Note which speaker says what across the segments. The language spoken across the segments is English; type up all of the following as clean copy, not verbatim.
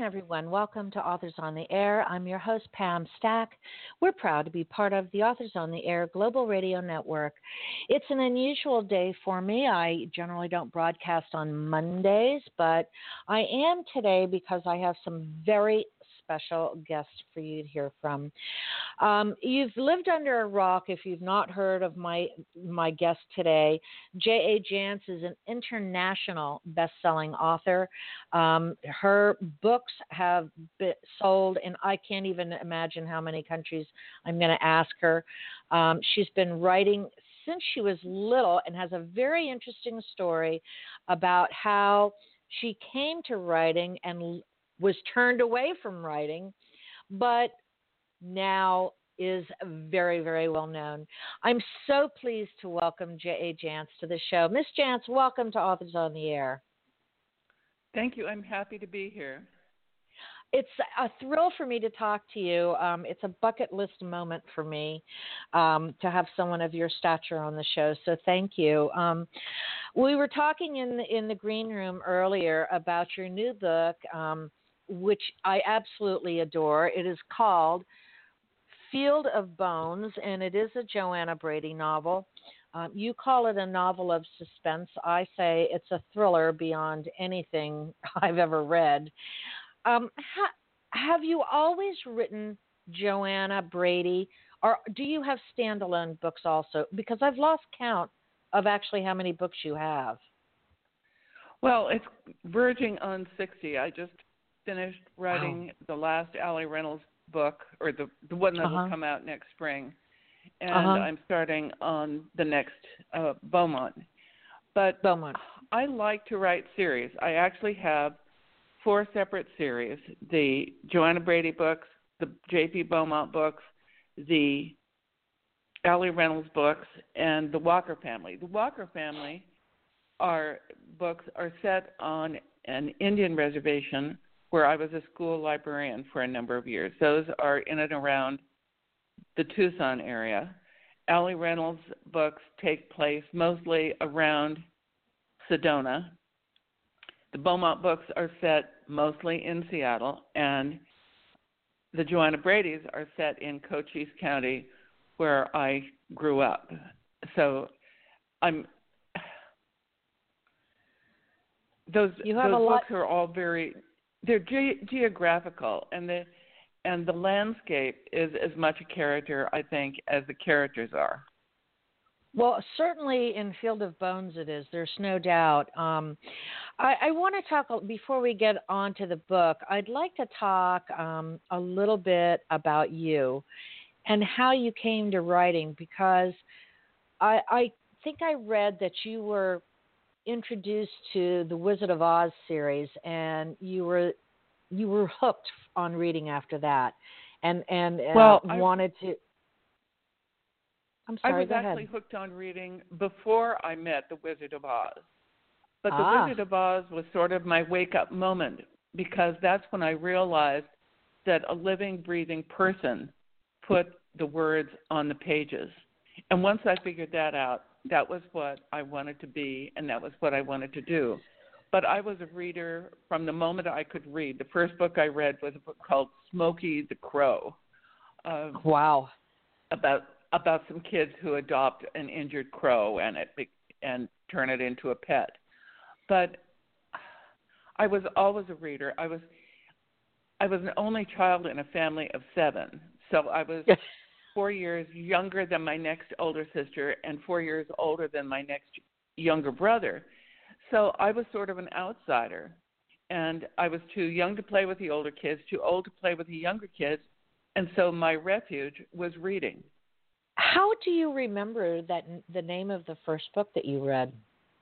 Speaker 1: everyone. Welcome to Authors on the Air. I'm your host, Pam Stack. We're proud to be part of the Authors on the Air Global Radio Network. It's an unusual day for me. I generally don't broadcast on Mondays, but I am today because I have some very special guests for you to hear from. You've lived under a rock if you've not heard of my guest today. J.A. Jance is an international best-selling author. Her books have been sold, and I can't even imagine how many countries. I'm going to ask her. She's been writing since she was little and has a very interesting story about how she came to writing and was turned away from writing, but now is very, very well known. I'm so pleased to welcome J.A. Jance to the show. Miss Jance, welcome to Authors on the Air.
Speaker 2: Thank you. I'm happy to be here.
Speaker 1: It's a thrill for me to talk to you. It's a bucket list moment for me to have someone of your stature on the show, so thank you. We were talking in the green room earlier about your new book, which I absolutely adore. It is called Field of Bones, and it is a Joanna Brady novel. You call it a novel of suspense. I say it's a thriller beyond anything I've ever read. Have you always written Joanna Brady, or do you have standalone books also? Because I've lost count of actually how many books you have.
Speaker 2: Well, it's verging on 60. I just finished writing the last Ali Reynolds book, or the one that will come out next spring, and I'm starting on the next Beaumont. But I like to write series. I actually have 4 separate series: the Joanna Brady books, the J.P. Beaumont books, the Ali Reynolds books, and the Walker family. The Walker family books are set on an Indian reservation where I was a school librarian for a number of years. Those are in and around the Tucson area. Ali Reynolds books take place mostly around Sedona. The Beaumont books are set mostly in Seattle, and the Joanna Brady's are set in Cochise County, where I grew up. So those books are all they're geographical, and the landscape is as much a character, I think, as the characters are.
Speaker 1: Well, certainly in Field of Bones it is. There's no doubt. I want to talk, before we get on to the book, I'd like to talk a little bit about you and how you came to writing, because I think I read that you were introduced to the Wizard of Oz series, and you were hooked on reading after that, and wanted to. I'm sorry.
Speaker 2: I was
Speaker 1: go
Speaker 2: actually
Speaker 1: ahead.
Speaker 2: hooked on reading before I met the Wizard of Oz, but the Wizard of Oz was sort of my wake-up moment, because that's when I realized that a living, breathing person put the words on the pages, and once I figured that out, that was what I wanted to be, and that was what I wanted to do. But I was a reader from the moment I could read. The first book I read was a book called Smokey the Crow.
Speaker 1: Wow.
Speaker 2: About some kids who adopt an injured crow and turn it into a pet. But I was always a reader. I was an only child in a family of 7, so I was 4 years younger than my next older sister and 4 years older than my next younger brother. So I was sort of an outsider, and I was too young to play with the older kids, too old to play with the younger kids, and so my refuge was reading.
Speaker 1: How do you remember the name of the first book that you read?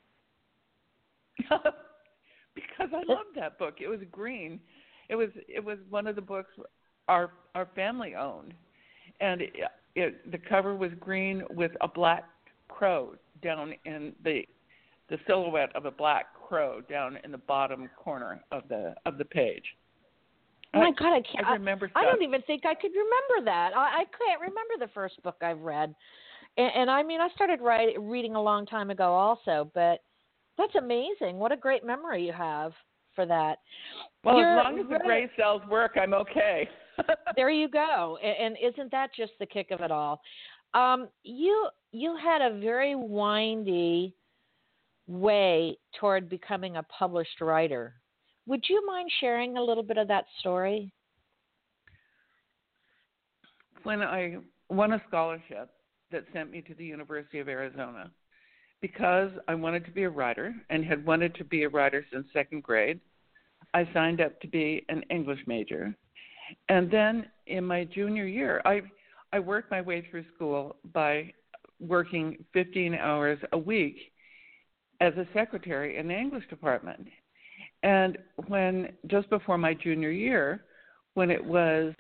Speaker 2: Because I loved that book. It was green. It was one of the books our family owned, and the cover was green with a black crow down in the silhouette of a black crow down in the bottom corner of the page.
Speaker 1: Oh my God, I can't.
Speaker 2: I remember stuff.
Speaker 1: I don't even think I could remember that. I can't remember the first book I've read, and I mean I started reading a long time ago also. But that's amazing. What a great memory you have. for that.
Speaker 2: Well, as long as the gray cells work, I'm okay.
Speaker 1: There you go. And isn't that just the kick of it all? You had a very windy way toward becoming a published writer. Would you mind sharing a little bit of that story?
Speaker 2: When I won a scholarship that sent me to the University of Arizona, because I wanted to be a writer and had wanted to be a writer since second grade, I signed up to be an English major. And then in my junior year, I worked my way through school by working 15 hours a week as a secretary in the English department. And just before my junior year, when it was,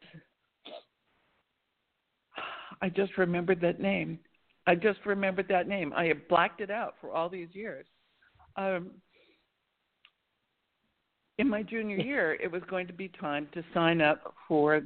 Speaker 2: I just remembered that name. I have blacked it out for all these years. In my junior year, it was going to be time to sign up for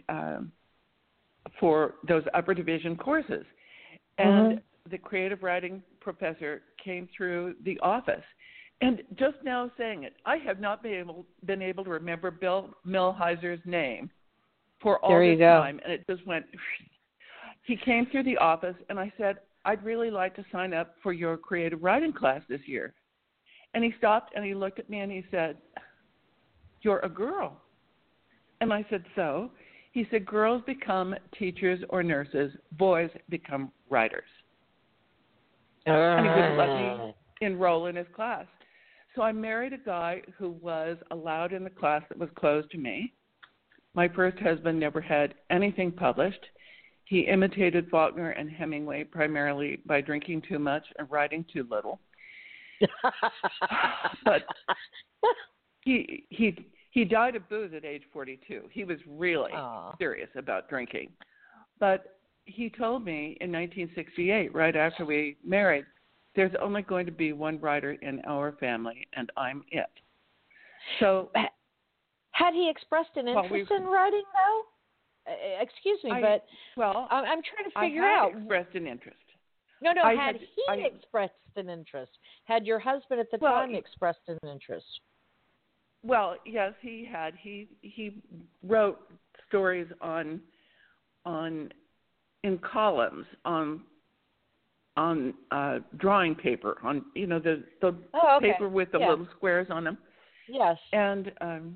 Speaker 2: those upper division courses. And the creative writing professor came through the office. And just now saying it, I have not been able to remember Bill Millhiser's name for all this time. And it just went, he came through the office, and I said, I'd really like to sign up for your creative writing class this year. And he stopped, and he looked at me, and he said, you're a girl. And I said, so? He said, girls become teachers or nurses, boys become writers. And he wouldn't let me enroll in his class. So I married a guy who was allowed in the class that was closed to me. My first husband never had anything published. He imitated Faulkner and Hemingway primarily by drinking too much and writing too little. But he died of booze at age 42. He was really serious about drinking. But he told me in 1968, right after we married, there's only going to be one writer in our family, and I'm it. So,
Speaker 1: had he expressed an interest in writing, though? Excuse me, but I'm trying to figure out.
Speaker 2: I expressed an interest.
Speaker 1: No, had he expressed an interest? Had your husband at the time expressed an interest?
Speaker 2: Well, yes, he had. He wrote stories in columns on drawing paper, on the paper with the little squares on them.
Speaker 1: Yes.
Speaker 2: And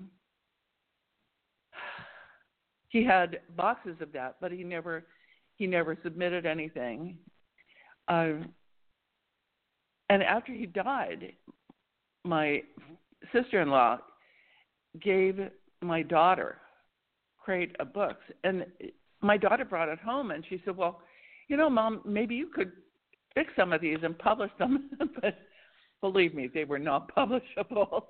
Speaker 2: he had boxes of that, but he never submitted anything. And after he died, my sister-in-law gave my daughter a crate of books, and my daughter brought it home, and she said, well, Mom, maybe you could fix some of these and publish them. But believe me, they were not publishable.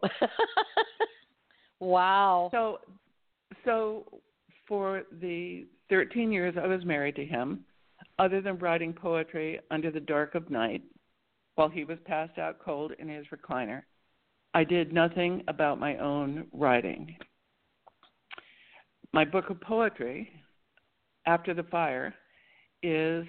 Speaker 1: Wow.
Speaker 2: So for the 13 years I was married to him, other than writing poetry under the dark of night while he was passed out cold in his recliner, I did nothing about my own writing. My book of poetry, After the Fire, is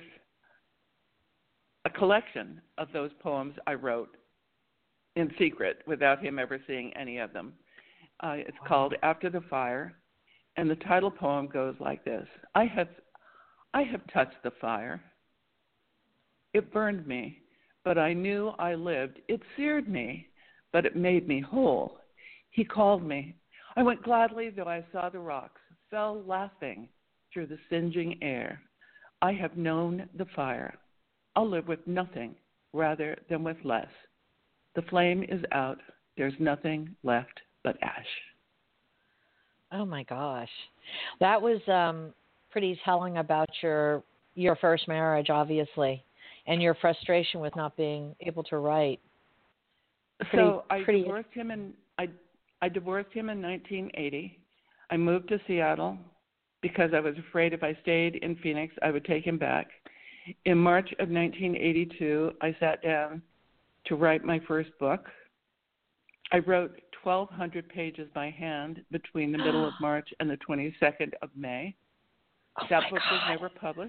Speaker 2: a collection of those poems I wrote in secret without him ever seeing any of them. It's called After the Fire, and the title poem goes like this. I have touched the fire. It burned me, but I knew I lived. It seared me, but it made me whole. He called me. I went gladly, though I saw the rocks, fell laughing through the singeing air. I have known the fire. I'll live with nothing rather than with less. The flame is out. There's nothing left but ash.
Speaker 1: Oh, my gosh. That was pretty telling about your first marriage, obviously, and your frustration with not being able to write.
Speaker 2: I divorced him I divorced him in 1980. I moved to Seattle because I was afraid if I stayed in Phoenix, I would take him back. In March of 1982, I sat down to write my first book. I wrote 1,200 pages by hand between the middle of March and the 22nd of May. That book was never published.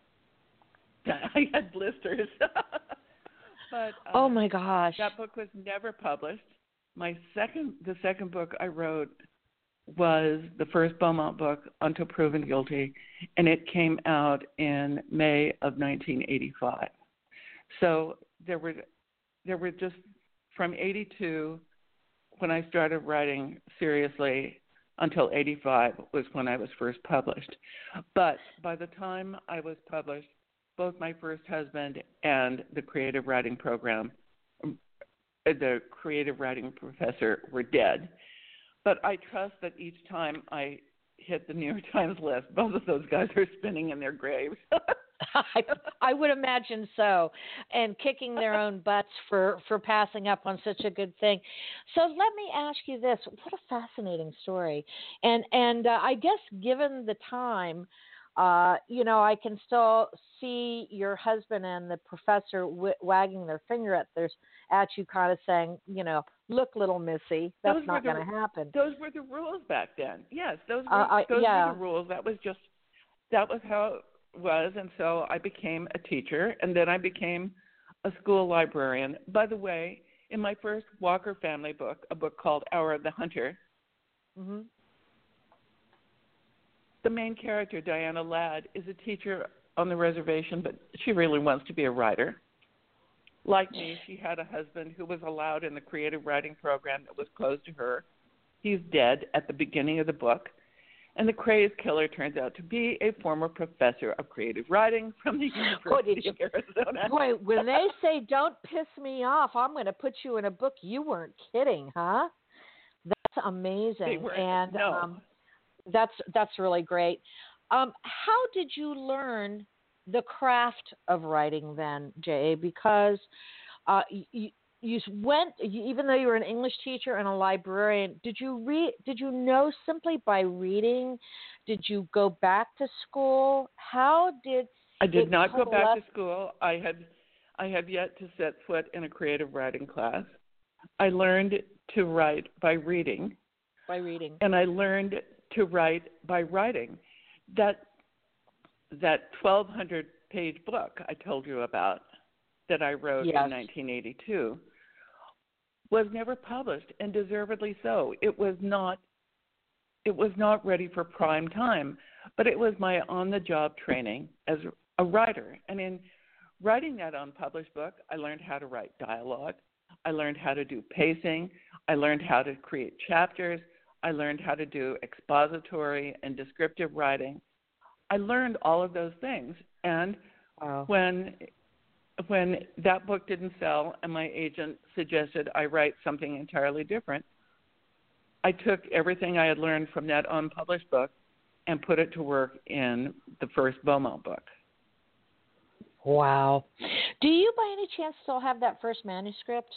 Speaker 2: I had blisters. But
Speaker 1: oh my gosh.
Speaker 2: That book was never published. the second book I wrote was the first Beaumont book, Until Proven Guilty, and it came out in May of 1985. So there were just from 82, when I started writing seriously, until 85 was when I was first published. But by the time I was published, both my first husband and the creative writing program, the creative writing professor, were dead. But I trust that each time I hit the New York Times list, both of those guys are spinning in their graves.
Speaker 1: I would imagine so, and kicking their own butts for passing up on such a good thing. So let me ask you this: what a fascinating story, and I guess given the time, I can still see your husband and the professor wagging their finger at you, kind of saying, look, little missy, that's not going to happen.
Speaker 2: Those were the rules back then. Yes, those were the rules. That was how it was, and so I became a teacher, and then I became a school librarian. By the way, in my first Walker family book, a book called Hour of the Hunter,
Speaker 1: mm-hmm.
Speaker 2: the main character, Diana Ladd, is a teacher on the reservation, but she really wants to be a writer. Like me, she had a husband who was allowed in the creative writing program that was closed to her. He's dead at the beginning of the book. And the crazed killer turns out to be a former professor of creative writing from the University of Arizona.
Speaker 1: Boy, when they say, don't piss me off, I'm going to put you in a book, you weren't kidding, huh? That's amazing. And
Speaker 2: no.
Speaker 1: That's really great. How did you learn the craft of writing then, J.A.? Because you went, even though you were an English teacher and a librarian, did you know simply by reading? Did you go back to school? How did
Speaker 2: I did not go back to school. I have yet to set foot in a creative writing class. I learned to write by reading. And I learned to write by writing. That 1,200-page book I told you about that I wrote in 1982 was never published, and deservedly so. It was not ready for prime time, but it was my on-the-job training as a writer. And in writing that unpublished book, I learned how to write dialogue. I learned how to do pacing. I learned how to create chapters. I learned how to do expository and descriptive writing. I learned all of those things. And when that book didn't sell and my agent suggested I write something entirely different, I took everything I had learned from that unpublished book and put it to work in the first Beaumont book.
Speaker 1: Wow. Do you by any chance still have that first manuscript?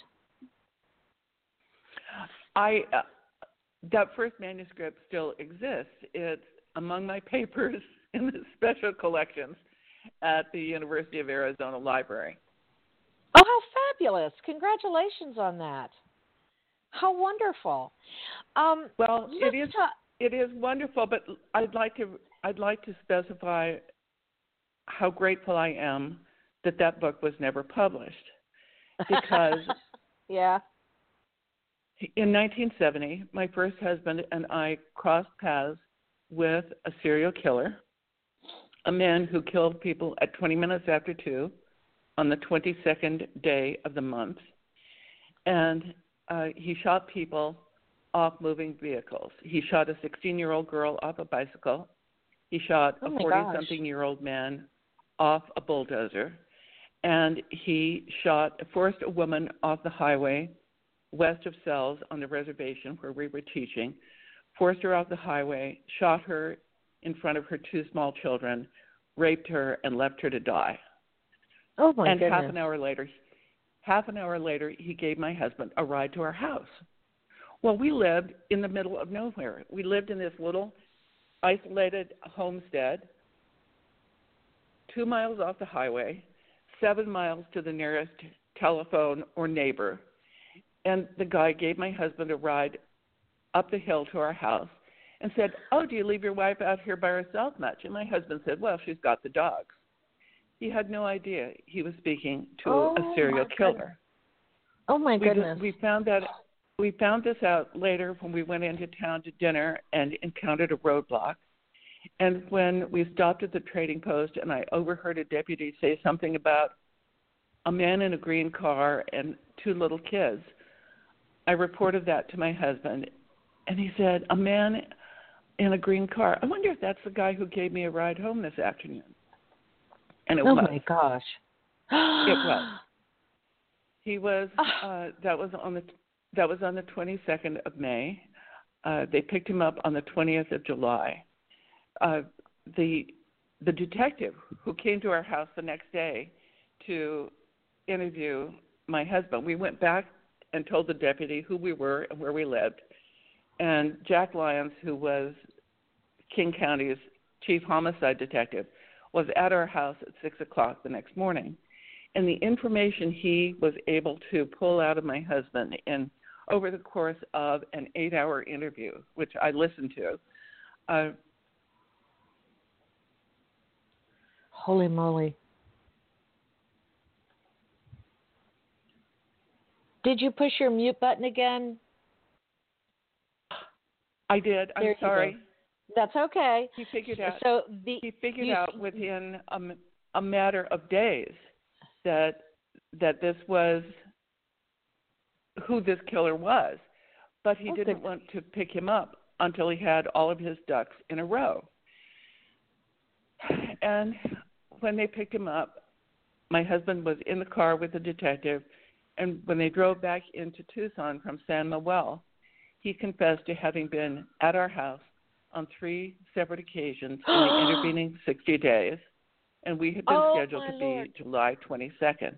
Speaker 2: That first manuscript still exists. It's among my papers in the special collections at the University of Arizona Library.
Speaker 1: Oh, how fabulous. Congratulations on that. How wonderful.
Speaker 2: Well, it is wonderful, but I'd like to specify how grateful I am that book was never published. Because
Speaker 1: yeah.
Speaker 2: In 1970, my first husband and I crossed paths with a serial killer, a man who killed people at 20 minutes after 2 on the 22nd day of the month. And he shot people off moving vehicles. He shot a 16-year-old girl off a bicycle. He shot a 40-something-year-old man off a bulldozer. And he forced a woman off the highway west of Sells on the reservation where we were teaching, forced her off the highway, shot her in front of her 2 small children, raped her, and left her to die.
Speaker 1: Oh, my goodness.
Speaker 2: And half an hour later, he gave my husband a ride to our house. Well, we lived in the middle of nowhere. We lived in this little isolated homestead, 2 miles off the highway, 7 miles to the nearest telephone or neighbor. And the guy gave my husband a ride up the hill to our house and said, "Oh, do you leave your wife out here by herself much?" And my husband said, "Well, she's got the dogs." He had no idea he was speaking to a serial killer.
Speaker 1: Oh, my goodness.
Speaker 2: We found that we found this out later when we went into town to dinner and encountered a roadblock. And when we stopped at the trading post and I overheard a deputy say something about a man in a green car and 2 little kids, I reported that to my husband, and he said, "A man in a green car. I wonder if that's the guy who gave me a ride home this afternoon." And it was.
Speaker 1: Oh my gosh.
Speaker 2: It was. He was. That was on the 22nd of May. They picked him up on the 20th of July. The detective who came to our house the next day to interview my husband, we went back and told the deputy who we were and where we lived. And Jack Lyons, who was King County's chief homicide detective, was at our house at 6 o'clock the next morning. And the information he was able to pull out of my husband over the course of an 8-hour interview, which I listened to.
Speaker 1: Holy moly. Did you push your mute button again?
Speaker 2: I did. I'm sorry.
Speaker 1: That's okay.
Speaker 2: He figured out.
Speaker 1: He
Speaker 2: figured out within a matter of days that this was who this killer was, but he didn't want to pick him up until he had all of his ducks in a row. And when they picked him up, my husband was in the car with the detective, and when they drove back into Tucson from San Manuel, he confessed to having been at our house on 3 separate occasions in the intervening 60 days, and we had been scheduled to be July 22nd.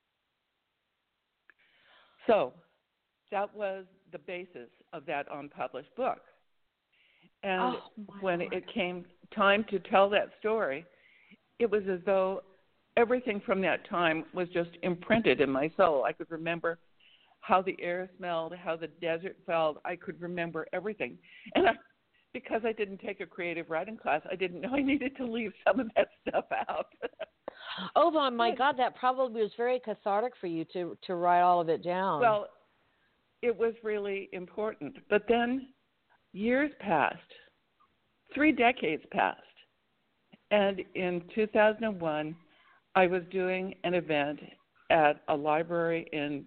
Speaker 2: So that was the basis of that unpublished book. And when it came time to tell that story, it was as though everything from that time was just imprinted in my soul. I could remember how the air smelled, how the desert felt. I could remember everything. And because I didn't take a creative writing class, I didn't know I needed to leave some of that stuff out.
Speaker 1: Oh, my God, that probably was very cathartic for you to write all of it down.
Speaker 2: Well, it was really important. But then years passed, 3 decades passed. And in 2001, I was doing an event at a library in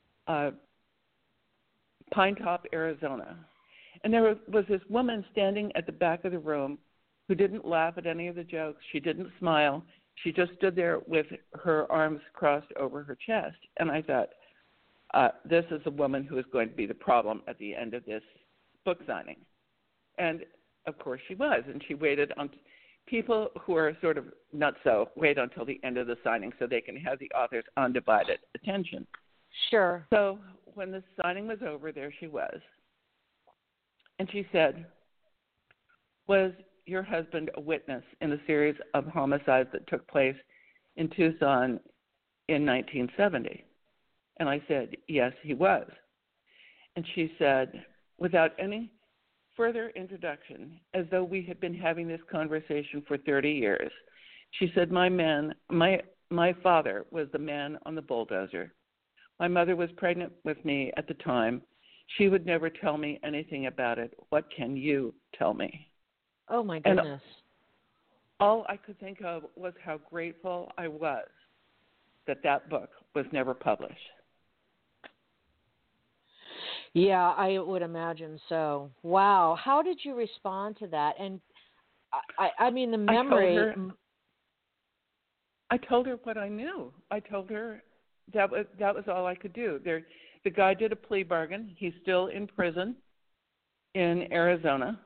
Speaker 2: Pine Top, Arizona. And there was this woman standing at the back of the room who didn't laugh at any of the jokes. She didn't smile. She just stood there with her arms crossed over her chest. And I thought, this is the woman who is going to be the problem at the end of this book signing. And, of course, she was. And she waited on people who are sort of nutso wait until the end of the signing so they can have the author's undivided attention.
Speaker 1: Sure.
Speaker 2: So when the signing was over, there she was. And she said, "Was your husband a witness in a series of homicides that took place in Tucson in 1970? And I said, "Yes, he was." And she said, without any further introduction, as though we had been having this conversation for 30 years, she said, my father was the man on the bulldozer. My mother was pregnant with me at the time. She would never tell me anything about it. What can you tell me?"
Speaker 1: Oh, my goodness.
Speaker 2: And all I could think of was how grateful I was that book was never published.
Speaker 1: Yeah, I would imagine so. Wow. How did you respond to that? And I mean, the memory.
Speaker 2: I told her what I knew. I told her that was all I could do. The guy did a plea bargain. He's still in prison in Arizona.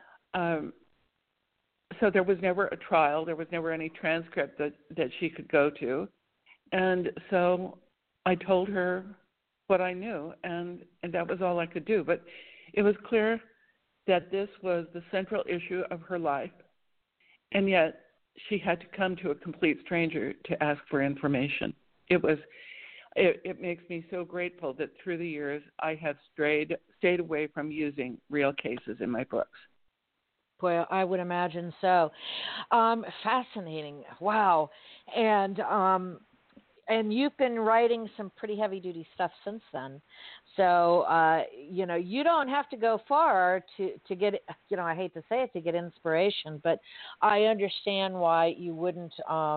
Speaker 2: So there was never a trial. There was never any transcript that she could go to. And so I told her what I knew, and that was all I could do. But it was clear that this was the central issue of her life, and yet she had to come to a complete stranger to ask for information. It makes me so grateful that through the years I have stayed away from using real cases in my books.
Speaker 1: Well, I would imagine so. Fascinating. Wow. And you've been writing some pretty heavy-duty stuff since then. So, you don't have to go far to get, I hate to say it, to get inspiration, but I understand why you wouldn't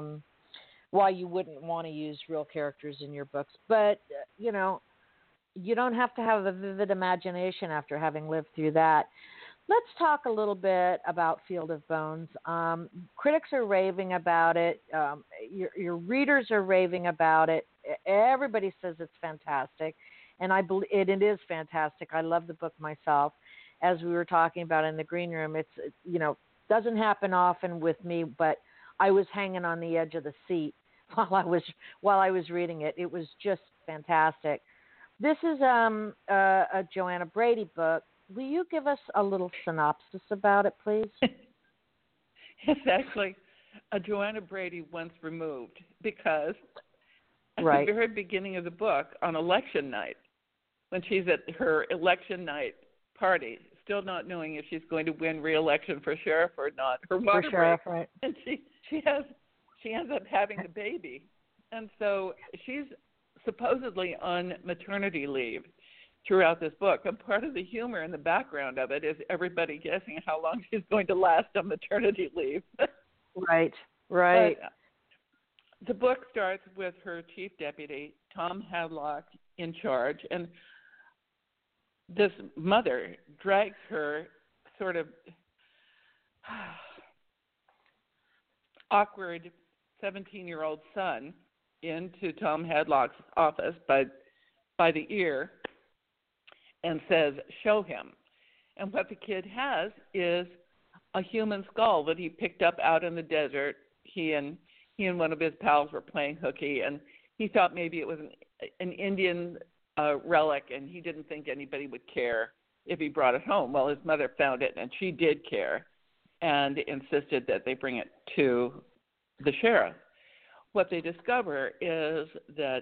Speaker 1: want to use real characters in your books. But, you don't have to have a vivid imagination after having lived through that. Let's talk a little bit about Field of Bones. Critics are raving about it. Your readers are raving about it. Everybody says it's fantastic, and I believe it is fantastic. I love the book myself. As we were talking about in the green room, it's doesn't happen often with me, but I was hanging on the edge of the seat while I was reading it. It was just fantastic. This is a Joanna Brady book. Will you give us a little synopsis about it, please?
Speaker 2: It's actually a Joanna Brady once removed, because at the very beginning of the book, on election night, when she's at her election night party, still not knowing if she's going to win re-election for sheriff or not, her water breaks, right? And she ends up having the baby, and so she's supposedly on maternity leave throughout this book. And part of the humor in the background of it is everybody guessing how long she's going to last on maternity leave. Right. But the book starts with her chief deputy, Tom Hadlock, in charge, and this mother drags her sort of awkward 17-year-old son into Tom Hadlock's office by the ear and says, "Show him." And what the kid has is a human skull that he picked up out in the desert. He and one of his pals were playing hooky, and he thought maybe it was an Indian relic, and he didn't think anybody would care if he brought it home. Well, his mother found it, and she did care and insisted that they bring it to the sheriff. What they discover is that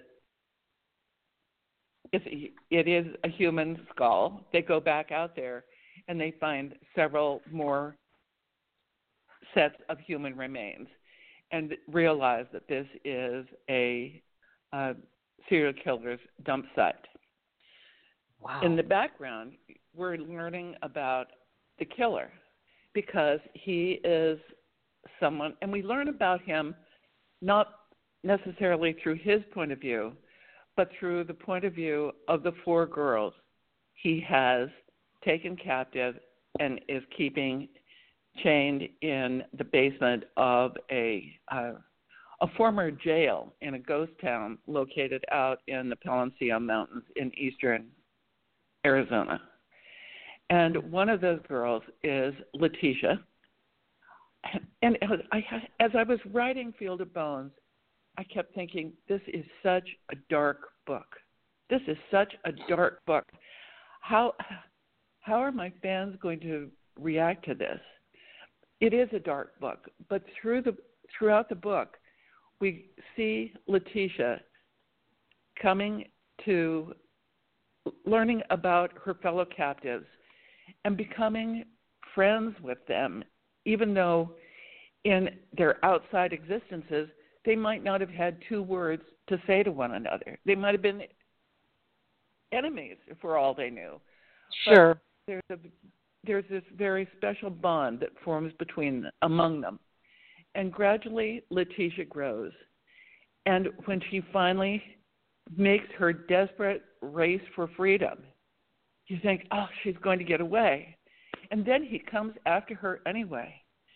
Speaker 2: it is a human skull. They go back out there, and they find several more sets of human remains and realize that this is a serial killer's dump site. Wow. In the background, we're learning about the killer because he is someone, and we learn about him not necessarily through his point of view, but through the point of view of the 4 girls he has taken captive and is keeping chained in the basement of a former jail in a ghost town located out in the Palencia Mountains in eastern Arizona. And one of those girls is Letitia. And as I was writing Field of Bones, I kept thinking, this is such a dark book. This is such a dark book. How are my fans going to react to this? It is a dark book, but throughout the book, we see Letitia coming to learning about her fellow captives and becoming friends with them, even though in their outside existences, they might not have had 2 words to say to one another. They might have been enemies for all they knew.
Speaker 1: Sure.
Speaker 2: But there's this very special bond that forms among them. And gradually, Letitia grows. And when she finally makes her desperate race for freedom, you think, oh, she's going to get away. And then he comes after her anyway.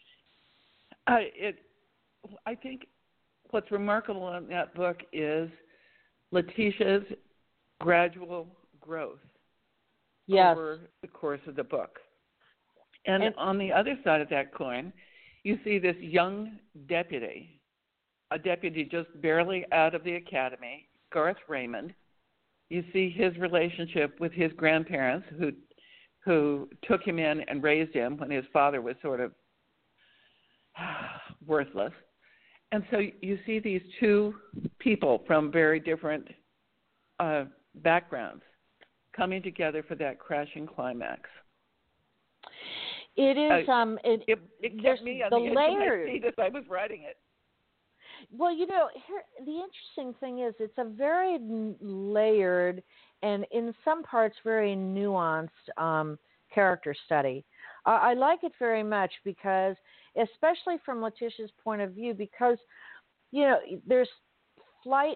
Speaker 2: I think what's remarkable in that book is Letitia's gradual growth over the course of the book. And on the other side of that coin, you see this young deputy, a deputy just barely out of the academy, Garth Raymond. You see his relationship with his grandparents who took him in and raised him when his father was sort of worthless. And so you see these 2 people from very different backgrounds coming together for that crashing climax.
Speaker 1: It is.
Speaker 2: It kept me on the edge of my seat as I was writing it.
Speaker 1: Well, here the interesting thing is it's a very layered and in some parts very nuanced character study. I like it very much because, especially from Letitia's point of view, because there's flight,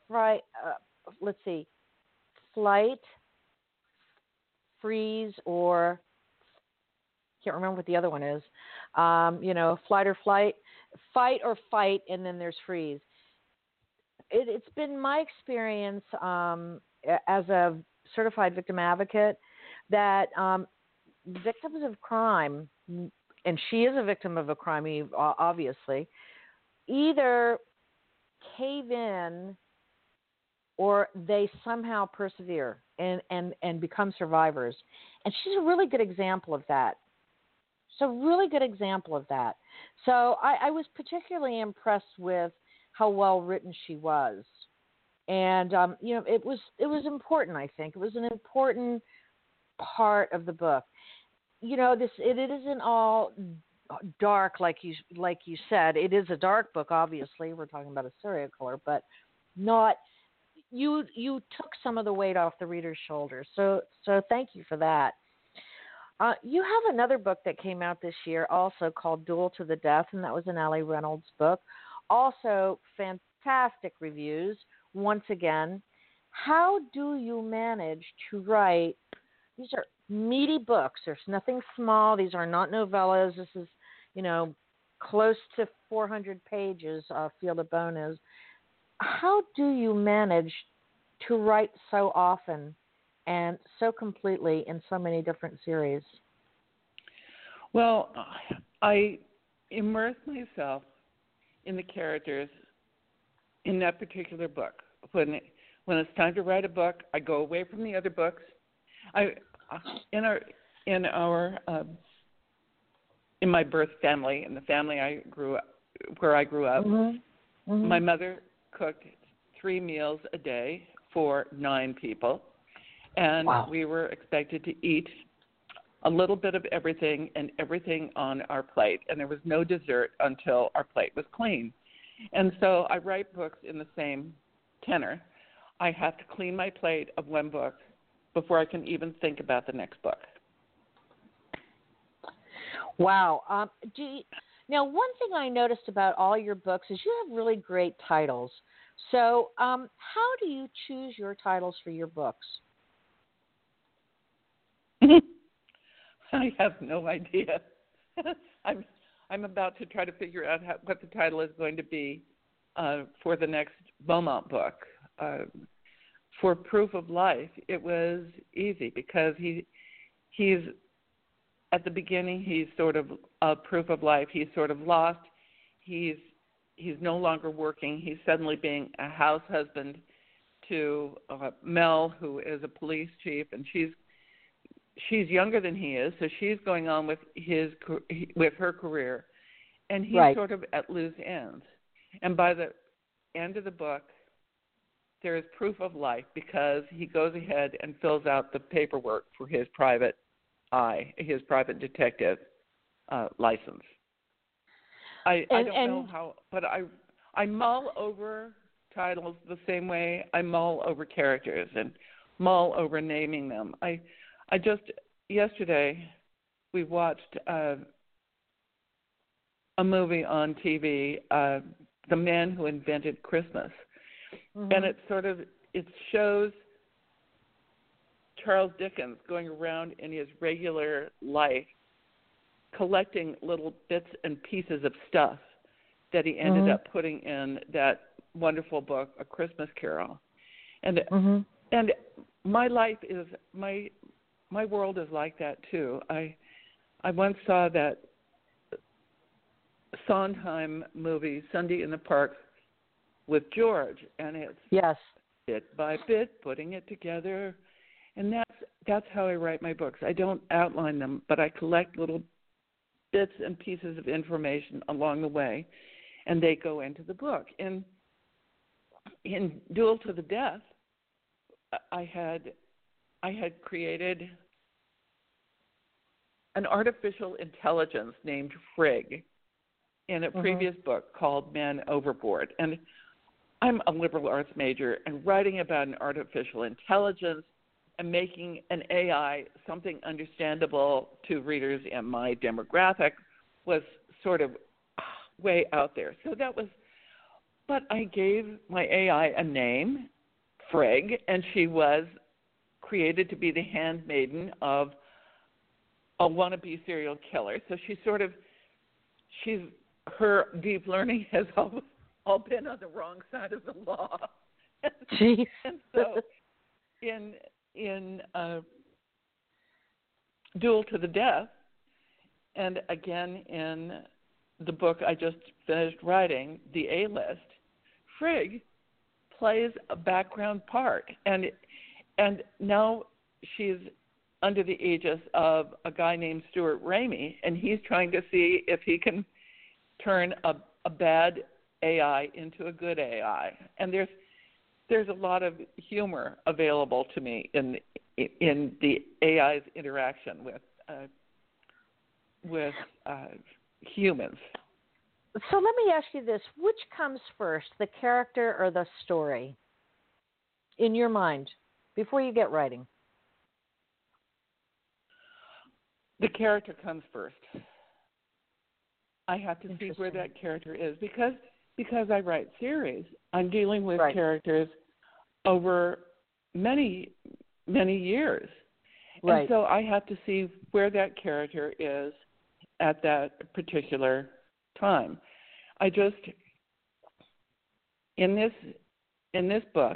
Speaker 1: freeze, or can't remember what the other one is. Flight or flight, fight or fight, and then there's freeze. It's been my experience as a certified victim advocate that victims of crime, and she is a victim of a crime, obviously, either cave in or they somehow persevere and become survivors. And she's a really good example of that. So I was particularly impressed with how well written she was. And, it was important, I think. It was an important part of the book. It isn't all dark like you said. It is a dark book, obviously. We're talking about a serial killer, but not you took some of the weight off the reader's shoulders. So thank you for that. You have another book that came out this year also called Duel to the Death, and that was an Ali Reynolds book. Also fantastic reviews once again. How do you manage to write? These are meaty books. There's nothing small. These are not novellas. This is, close to 400 pages, Field of Bone is. How do you manage to write so often and so completely in so many different series?
Speaker 2: Well, I immerse myself in the characters in that particular book. When it's time to write a book, I go away from the other books. In my birth family, in the family where I grew up,
Speaker 1: mm-hmm. Mm-hmm.
Speaker 2: my mother cooked 3 meals a day for 9 people, and
Speaker 1: wow.
Speaker 2: We were expected to eat a little bit of everything and everything on our plate, and there was no dessert until our plate was clean. And so I write books in the same tenor. I have to clean my plate of one book before I can even think about the next book.
Speaker 1: Wow. Now, one thing I noticed about all your books is you have really great titles. So how do you choose your titles for your books?
Speaker 2: I have no idea. I'm about to try to figure out what the title is going to be for the next Beaumont book. For Proof of Life, it was easy because he's at the beginning. He's sort of proof of life. He's sort of lost. He's no longer working. He's suddenly being a house husband to Mel, who is a police chief, and she's younger than he is, so she's going on with her career, and he's
Speaker 1: right.
Speaker 2: sort of at loose ends. And by the end of the book, there is proof of life because he goes ahead and fills out the paperwork for his private detective license. I don't know how, but I mull over titles the same way I mull over characters and mull over naming them. I just yesterday we watched a movie on TV, The Man Who Invented Christmas,
Speaker 1: mm-hmm.
Speaker 2: and it shows Charles Dickens going around in his regular life collecting little bits and pieces of stuff that he ended
Speaker 1: mm-hmm.
Speaker 2: up putting in that wonderful book, A Christmas Carol. And
Speaker 1: mm-hmm.
Speaker 2: and my life is my world is like that too. I once saw that Sondheim movie, Sunday in the Park with George, and it's
Speaker 1: yes.
Speaker 2: bit by bit putting it together. And that's how I write my books. I don't outline them, but I collect little bits and pieces of information along the way, and they go into the book. In Duel to the Death, I had created an artificial intelligence named Frigg in a previous book called Man Overboard. And I'm a liberal arts major, and writing about an artificial intelligence and making an AI something understandable to readers in my demographic was sort of way out there. So that was, but I gave my AI a name, Frigg, and she was created to be the handmaiden of a wannabe serial killer. So her deep learning has all been on the wrong side of the law.
Speaker 1: Jeez.
Speaker 2: And so in Duel to the Death, and again in the book I just finished writing, The A-List, Frigg plays a background part, and now she's under the aegis of a guy named Stuart Ramey, and he's trying to see if he can turn a bad AI into a good AI. And there's a lot of humor available to me in the AI's interaction with humans.
Speaker 1: So let me ask you this: which comes first, the character or the story, in your mind, before you get writing?
Speaker 2: The character comes first. I have to see where that character is because I write series. I'm dealing with characters over many, many years. Right. And so I have to see where that character is at that particular time. In this book,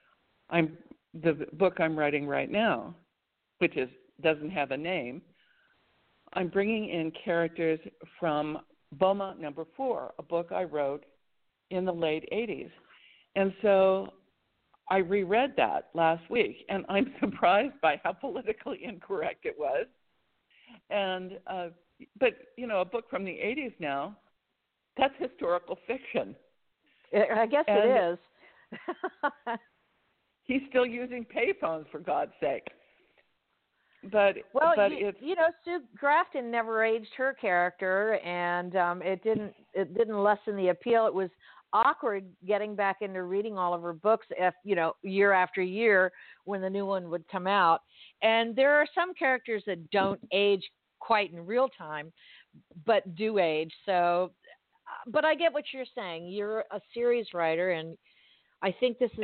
Speaker 2: the book I'm writing right now, which doesn't have a name, I'm bringing in characters from Beaumont Number 4, a book I wrote in the late 80s. And so I reread that last week, and I'm surprised by how politically incorrect it was. And but, a book from the 80s now, that's historical fiction.
Speaker 1: I guess it is.
Speaker 2: He's still using payphones, for God's sake. But
Speaker 1: Sue Grafton never aged her character, and it didn't lessen the appeal. It was awkward getting back into reading all of her books, year after year when the new one would come out. And there are some characters that don't age quite in real time, but do age. So, but I get what you're saying. You're a series writer, and I think this is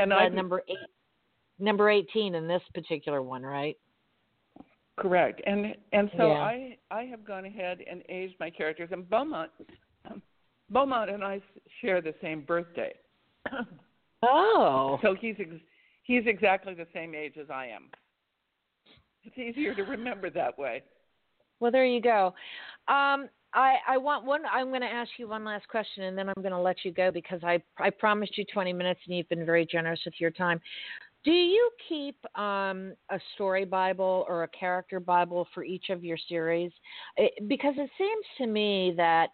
Speaker 1: number 18 in this particular one, right?
Speaker 2: Correct. And so I have gone ahead and aged my characters. And Beaumont and I share the same birthday.
Speaker 1: Oh.
Speaker 2: So he's exactly the same age as I am. It's easier to remember that way.
Speaker 1: Well, there you go. I'm going to ask you one last question, and then I'm going to let you go because I promised you 20 minutes, and you've been very generous with your time. Do you keep a story Bible or a character Bible for each of your series? Because it seems to me that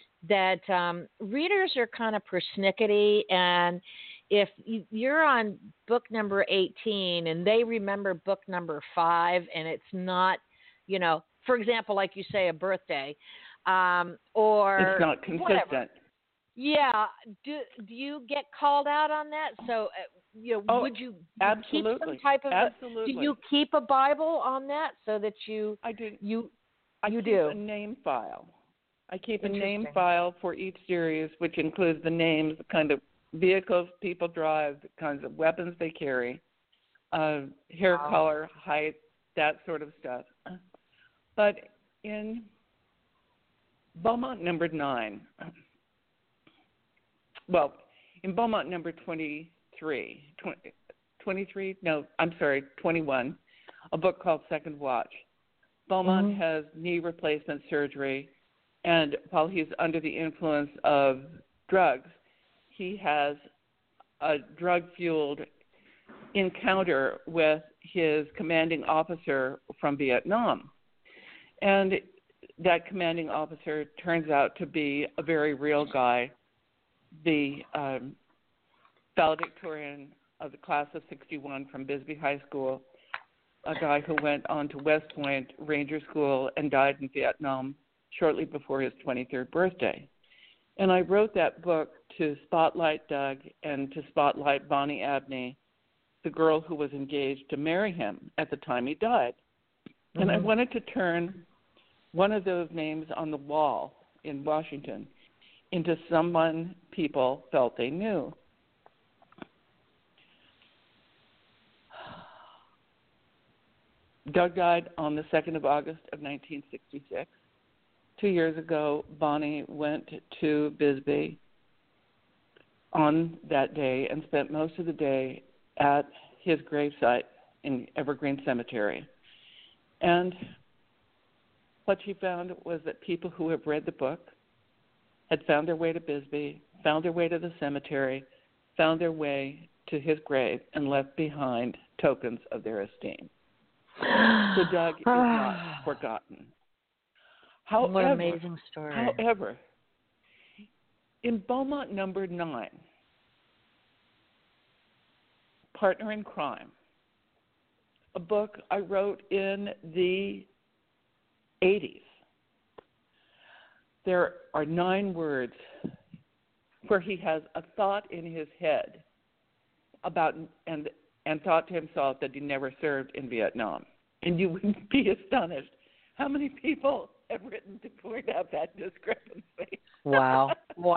Speaker 1: readers are kind of persnickety, and if you're on book number 18 and they remember book number 5 and it's not, for example, like you say, a birthday, or
Speaker 2: it's not consistent.
Speaker 1: Whatever. Yeah. Do you get called out on that? So, would you keep some type of?
Speaker 2: Absolutely.
Speaker 1: Do you keep a Bible on that so that you?
Speaker 2: I do.
Speaker 1: I keep
Speaker 2: a name file. I keep a name file for each series, which includes the names, the kind of vehicles people drive, the kinds of weapons they carry, hair color, height, that sort of stuff. But in Beaumont number 9, in Beaumont number 21, a book called Second Watch, Beaumont has knee replacement surgery, and while he's under the influence of drugs, he has a drug-fueled encounter with his commanding officer from Vietnam. And that commanding officer turns out to be a very real guy, the valedictorian of the class of 61 from Bisbee High School, a guy who went on to West Point Ranger School and died in Vietnam shortly before his 23rd birthday. And I wrote that book to spotlight Doug and to spotlight Bonnie Abney, the girl who was engaged to marry him at the time he died. Mm-hmm. And I wanted to turn one of those names on the wall in Washington into someone people felt they knew. Doug died on the 2nd of August of 1966. 2 years ago, Bonnie went to Bisbee on that day and spent most of the day at his gravesite in Evergreen Cemetery. And what she found was that people who have read the book had found their way to Bisbee, found their way to the cemetery, found their way to his grave, and left behind tokens of their esteem. So Doug is not forgotten. However,
Speaker 1: what an amazing story.
Speaker 2: However, in Beaumont number 9, Partner in Crime, a book I wrote in the 80s, there are 9 words where he has a thought in his head about and thought to himself that he never served in Vietnam. And you would be astonished how many people have written to point out that discrepancy.
Speaker 1: Wow.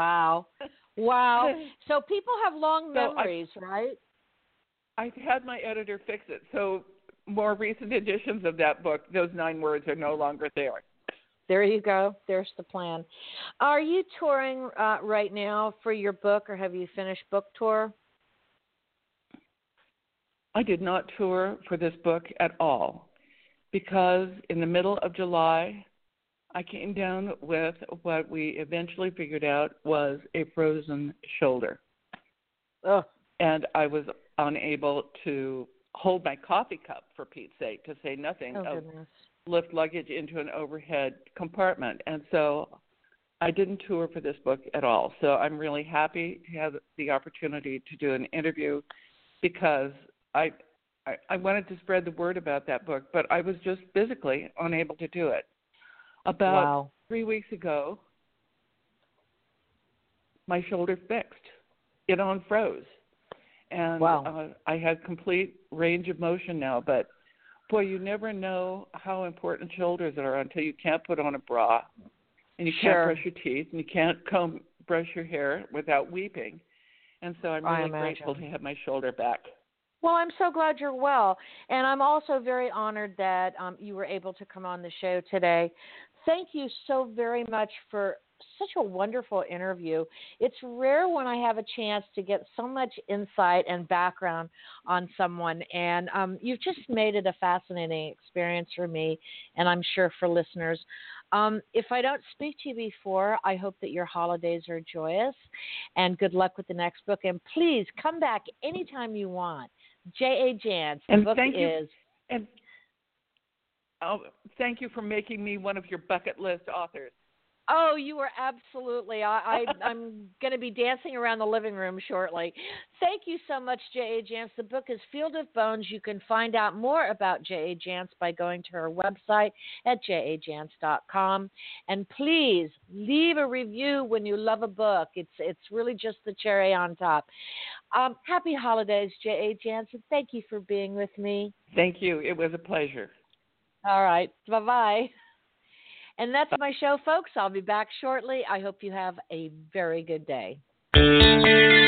Speaker 1: So people have long memories, right?
Speaker 2: I've had my editor fix it. So more recent editions of that book, those 9 words are no longer there.
Speaker 1: There you go. There's the plan. Are you touring right now for your book, or have you finished book tour?
Speaker 2: I did not tour for this book at all because in the middle of July, I came down with what we eventually figured out was a frozen shoulder.
Speaker 1: Oh.
Speaker 2: And I was unable to hold my coffee cup, for Pete's sake, to say nothing of lift luggage into an overhead compartment. And so I didn't tour for this book at all. So I'm really happy to have the opportunity to do an interview because I wanted to spread the word about that book, but I was just physically unable to do it. About 3 weeks ago, my shoulder fixed. It unfroze. And I had complete range of motion now. But, boy, you never know how important shoulders are until you can't put on a bra and you can't brush your teeth and you can't brush your hair without weeping. And so I'm really grateful to have my shoulder back.
Speaker 1: Well, I'm so glad you're well. And I'm also very honored that you were able to come on the show today. Thank you so very much for such a wonderful interview. It's rare when I have a chance to get so much insight and background on someone. And you've just made it a fascinating experience for me, and I'm sure for listeners. If I don't speak to you before, I hope that your holidays are joyous, and good luck with the next book. And please come back anytime you want. J.A. Jance, the book is...
Speaker 2: And thank you for making me one of your bucket list authors.
Speaker 1: Oh, you were absolutely. I'm going to be dancing around the living room shortly. Thank you so much, J.A. Jance. The book is Field of Bones. You can find out more about J.A. Jance by going to her website at jajance.com. And please leave a review when you love a book. It's really just the cherry on top. Happy holidays, J.A. Jance, and thank you for being with me.
Speaker 2: Thank you. It was a pleasure.
Speaker 1: All right. Bye-bye. And that's my show, folks. I'll be back shortly. I hope you have a very good day.